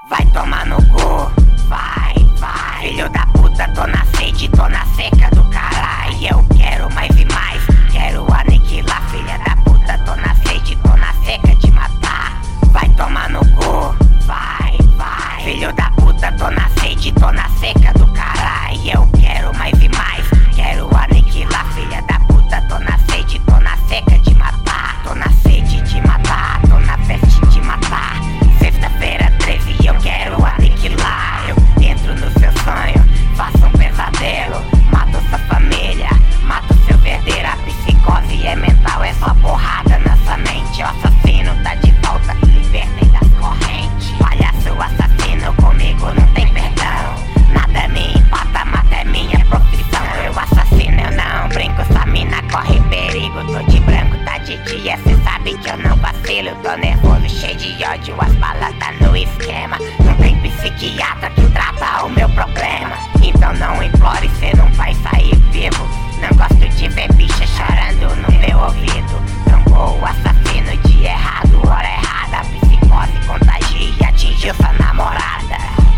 Vai tomar no cu, vai, vai. Filho da puta, tô na sede, tô na seca do caralho. Eu quero mais e mais, quero aniquilar. Filha da puta, tô na sede, tô na seca de matar. Vai tomar no cu, vai, vai. Filho da puta, tô na sede, tô na seca do caralho. Eu quero mais e mais, quero aniquilar. Filha da puta, tô na sede, tô na seca de matar. Tô na sede de matar, tô na peste de matar. Sexta-feira 13 eu quero aniquilar. Eu entro no seu sonho, faço um pesadelo. Mato sua família, mato seu verdadeiro. A psicose é mental, é só porrada na sua mente. O assassino tá de volta, libertem das correntes. Palhaço assassino, comigo não tem perdão. Nada me empata, mata é minha profissão. Eu assassino, eu não brinco, sua mina corre perigo. Tô de branco, tá de dia, cê sabe que eu não vacilo. Tô nervoso, cheio de ódio, as balas tá no esquema. Não tem psiquiatra que trata o meu problema. Então não implore, cê não vai sair vivo. Não gosto de ver bicha chorando no meu ouvido. Trombou o assassino de errado, hora errada. A psicose contagia e atingiu sua namorada.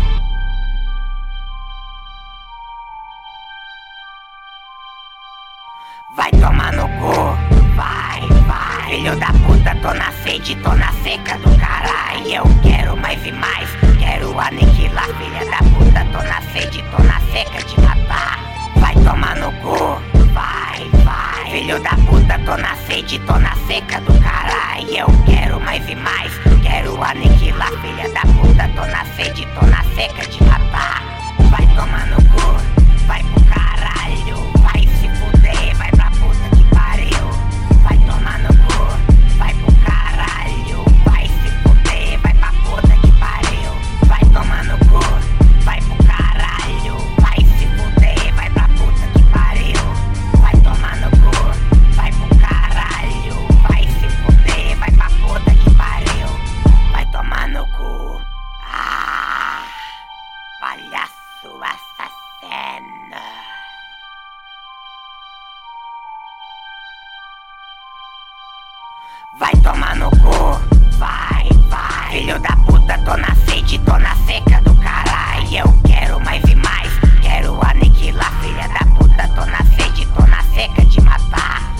Vai tomar no cu, vai, vai. Filho da puta, tô na sede, tô na seca do caralho. Eu quero mais e mais, quero aniquilar. Filha da puta, tô na sede, tô na seca de matar. Vai tomar no cu, vai, vai. Filho da puta, tô na sede, tô na seca do caralho. Eu quero mais e mais, quero aniquilar. Filha da puta, tô na sede, tô na seca de matar. Vai tomar no cu, vai pro caralho. Vai se fuder, vai pra puta que pariu. Vai tomar no cu, vai pro caralho. Vai se fuder, vai pra puta que pariu. Vai tomar no cu, vai pro caralho. Vai se fuder, vai pra puta que pariu. Vai tomar no cu, vai pro caralho. Vai se fuder, vai pra puta que pariu. Vai tomar no cu. Ah, palhaço assassino. Vai tomar no cu, vai, vai. Filho da puta, tô na sede, tô na seca do caralho. Eu quero mais e mais, quero aniquilar. Filha da puta, tô na sede, tô na seca de matar.